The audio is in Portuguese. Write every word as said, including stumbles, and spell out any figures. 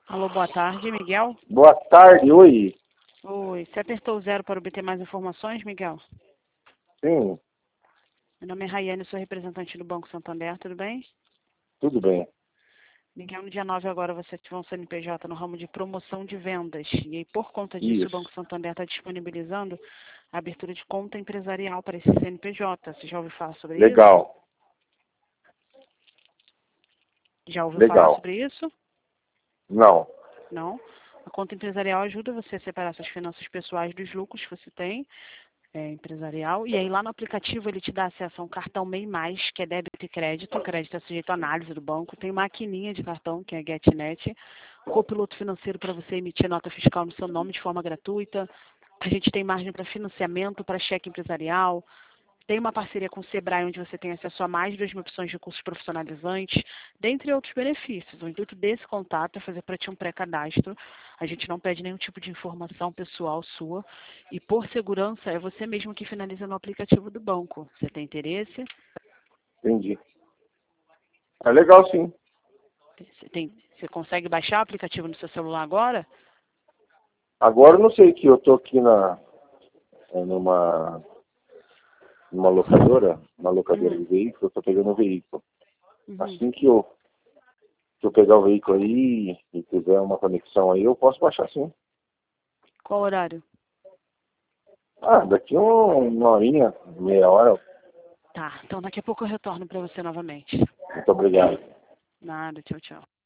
Alô, boa tarde, Miguel. Boa tarde, oi. Oi, você apertou o zero para obter mais informações, Miguel? Sim, Meu nome é Raiane, sou representante do Banco Santander, tudo bem? tudo bem. Miguel, no dia nove agora você ativou um C N P J no ramo de promoção de vendas. E aí, por conta disso, o Isso. Banco Santander está disponibilizando a abertura de conta empresarial para esse C N P J. Você já ouviu falar sobre isso? Legal, Já ouviu falar legal. sobre isso? Não, Não? A conta empresarial ajuda você a separar suas finanças pessoais dos lucros que você tem, é, empresarial, e aí lá no aplicativo ele te dá acesso a um cartão MEI Mais, que é débito e crédito, o crédito é sujeito à análise do banco, tem maquininha de cartão, que é a GetNet, copiloto financeiro para você emitir nota fiscal no seu nome de forma gratuita, a gente tem margem para financiamento, para cheque empresarial, tem uma parceria com o Sebrae, onde você tem acesso a mais de duas mil opções de cursos profissionalizantes, dentre outros benefícios. O intuito desse contato é fazer para ti um pré-cadastro. A gente não pede nenhum tipo de informação pessoal sua. E, por segurança, é você mesmo que finaliza no aplicativo do banco. Você tem interesse? entendi. É legal, sim. Você, tem, você consegue baixar o aplicativo no seu celular agora? Agora eu não sei que eu tô aqui na é, numa numa locadora, uma locadora Hum, de veículo, eu tô pegando um veículo. uhum. Assim que eu, que eu pegar o veículo aí e tiver uma conexão aí, eu posso baixar sim. Qual horário? Ah, daqui um, uma horinha, meia hora. Tá, então daqui a pouco eu retorno para você novamente. Muito obrigado. Nada, tchau, tchau.